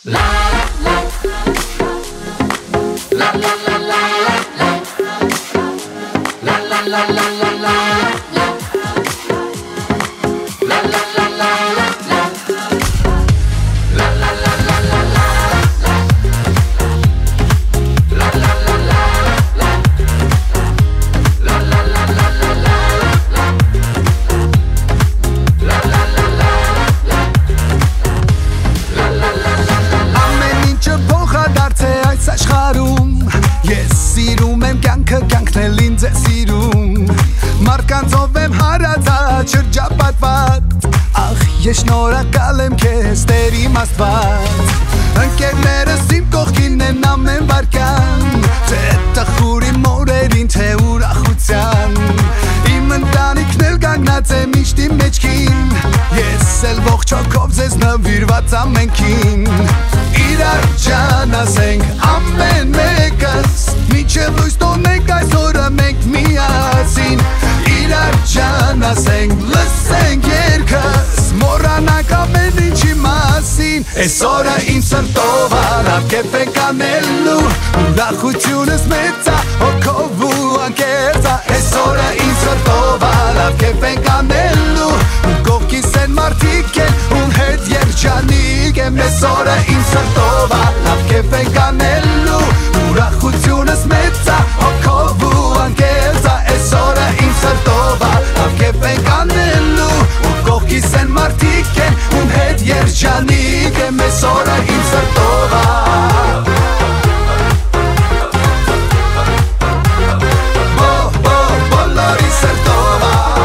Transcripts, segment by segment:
Ես սիրում եմ կյանքը, կյանքն ինձ է սիրում Մարկանցով եմ հարազատ, շրջապատված Ախ, ես շնորհակալ եմ քեզ, Տեր իմ Աստված Ընկերներս իմ կողքին են ամեն վայրկյան Թե տխուր իմ օրերին, թե ուրախության Իմ ընտանիքն էլ կանգնած է միշտ իմ մեջքին Ես էլ ողջ հոգով ձեզ նվիրված ամենքին Իրար ջան ասենք ամեն մեկս Մինչև լույս տոնենք այս օրը մենք միասին Իրար ջան ասենք լսենք երգս Մոռանանք ամեն ինչի մասին Այս օրը իմ սրտով արավ կեփ ենք անելու Ուրախությունս մեծ ա հոգով ու անկեղծ ա Այս օրը իմ սրտով արավ կեփ ենք անելու Կողքիս են մարդիկ են ում հետ երջանիկ եմ Այս օրը իմ սրտով արավ կեփ ենք անելու Ուրախությունս մեծ ա հոգով ու անկեղծ ա Այս օրը իմ սրտով արավ կեփ ենք անելու Կողքիս են մարդիկ են ում հետ երջանիկ եմ Այս օրը իմ սրտով արավ Բոլորի սրտով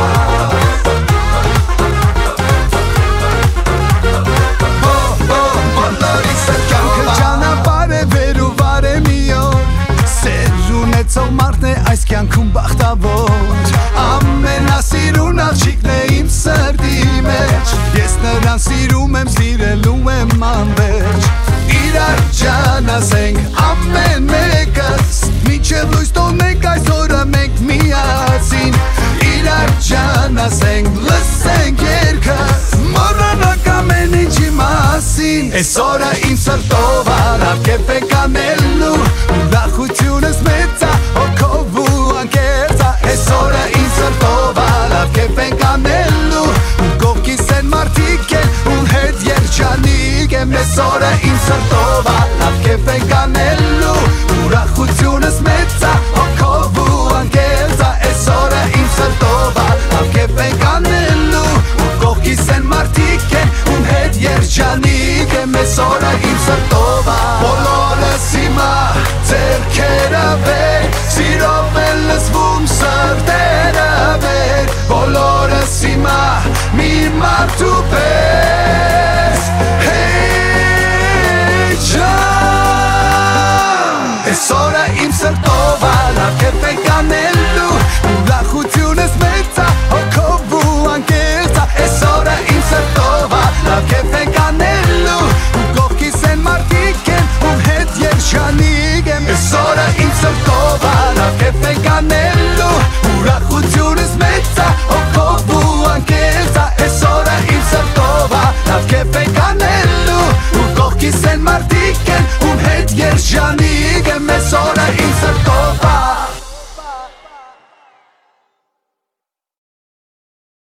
Բոլորի սրտով Ճանապարհ է վեր ու վար է մի օր Սեր ունեցող մարդն է այս կյանքում բախտավոր Ամենասիրուն աղջիկն է իմ սրտի մեջ Ես նրան սիրում եմ, սիրելու եմ անվերջ Իրար ջան ասենք ամեն մեկս Մինչև լույս տոնենք այս օրը մենք միասին Իրար ջան ասենք լսենք երգս Մոռանանք ամեն ինչի մասին Այս օրը իմ սրտով արավ կեփ ենք անելու Ուրախությունս մեծ ա հոգով ու անկեղծ ա Այս օրը իմ սրտով արավ կեփ ենք անելու Կողքիս են մարդիկ են ում հետ երջանիկ եմ Այս օրը իմ սրտով արավ կեփ ենք անելու Ուրախությունս մեծ ա հոգով ու անկեղծ ա Այս օրը իմ սրտով արավ կեփ ենք անելու Կողքիս են մարդիկ են ում հետ երջանիկ եմ Այս օրը իմ սրտով արավ Բոլորս հիմա ձեռքերը վեր Սիրով են լսվում սրտերը վեր Բոլորս հիմա մի մարդու պես